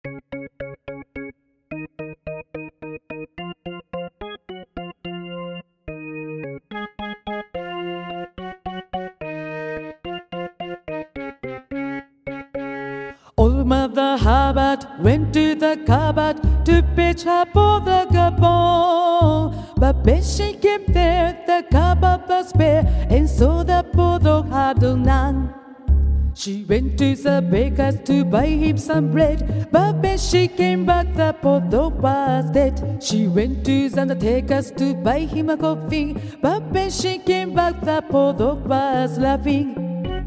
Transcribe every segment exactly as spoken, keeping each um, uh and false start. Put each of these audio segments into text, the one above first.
Old Mother Hubbard went to the cupboard to fetch her for the gabon. But when she came there, the cupboard was bare, and so the poor dog had none. She went to the baker's to buy him some bread, but when she came back, the poor dog was dead. She went to the undertaker's to buy him a coffin, but when she came back, the poor dog was laughing.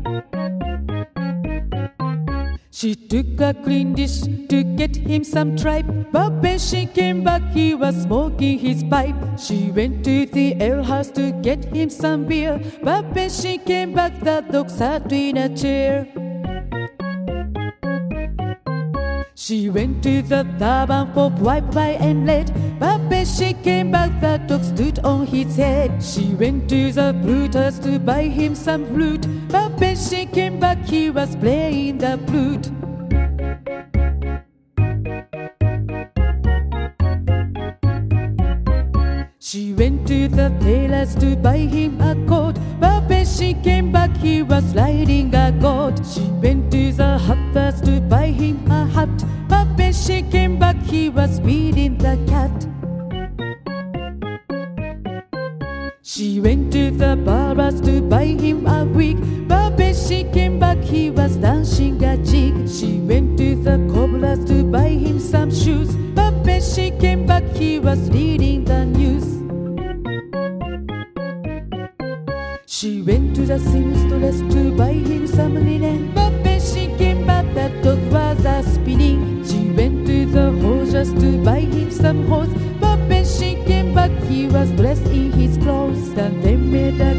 She took a clean dish to get him some tripe, but when she came back, he was smoking his pipe. She went to the alehouse to get him some beer, but when she came back, the dog sat in a chair. She went to the tavern for white pie and lead, but when she came back, the dog stood on his head. She went to the flute's to buy him some flute, but when she came back, he was playing the flute. She went to the tailor's to buy him a coat, but when she came back, he was riding a goat. She went to the hatter's to buy him a hat, but when she came back, he was feeding the cat. She went to the barber's to buy him a wig, but when she came back, he was dancing a jig. She went to the cobbler's to buy him some shoes, but when she came back, he was reading the news. She went to the seamstress to buy him some linen, but when she came back, the dog was a spinning. She went to the hosier's to buy him some hose, but when she came back, he was dressed in his clothes. Then they made a